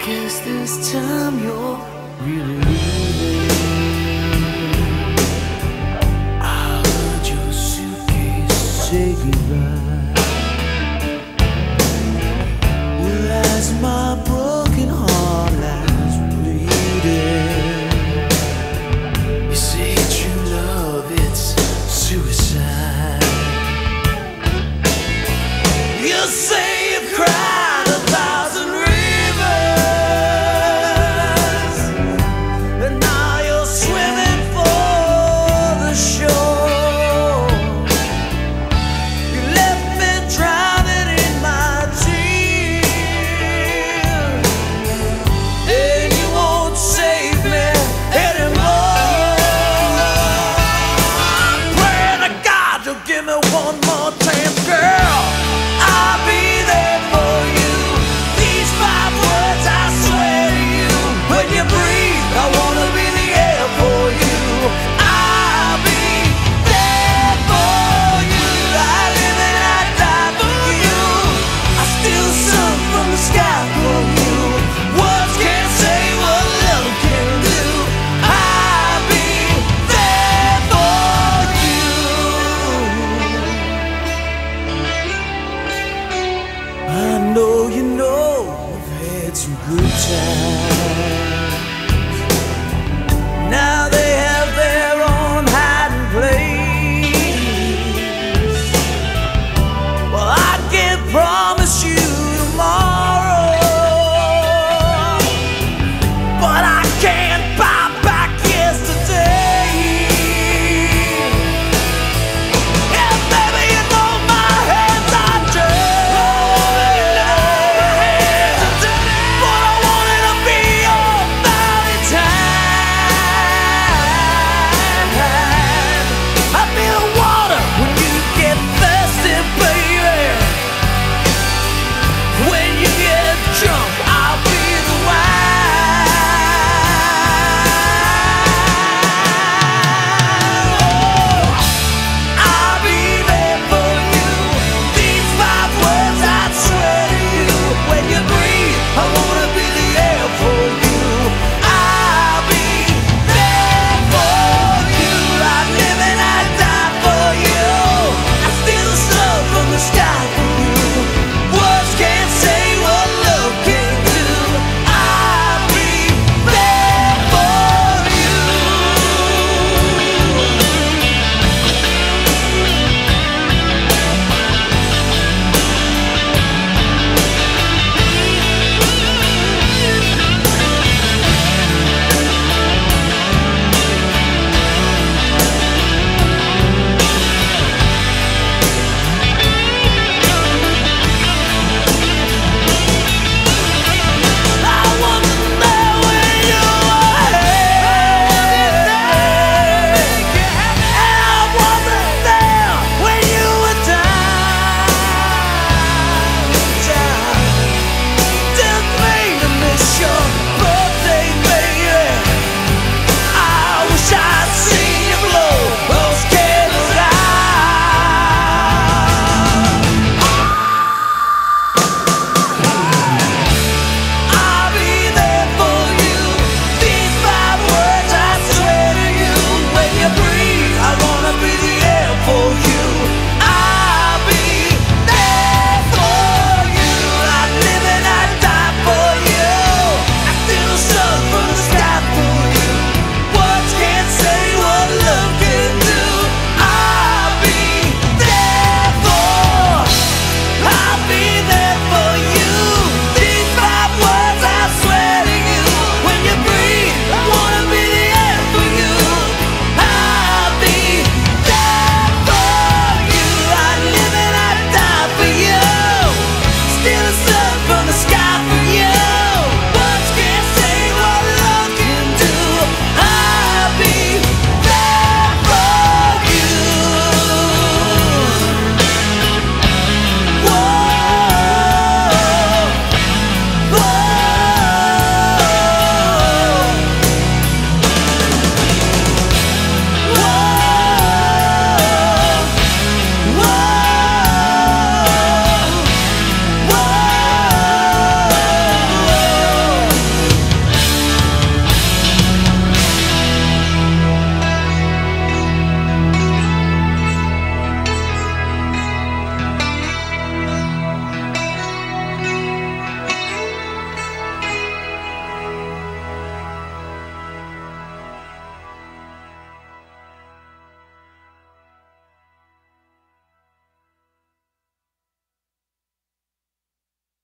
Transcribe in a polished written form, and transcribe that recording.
guess this time you're really leaving. I heard your suitcase say goodbye. Well, as my broken heart lies bleeding, you say true love, it's suicide. You say you've cried 1,000 rivers, and now you're swimming for the shore. You left me drowning in my tears, and you won't save me anymore. I'm praying to God you'll give me one more chance, girl. I'll be there for you. These 5 words I swear to you. When you breathe, I wanna be the air for you. I'll be there for you. I live and I die for you. I steal sun from the sky for you. Words can't say what love can do. I'll be there for you. I know you know we've had some good times. Now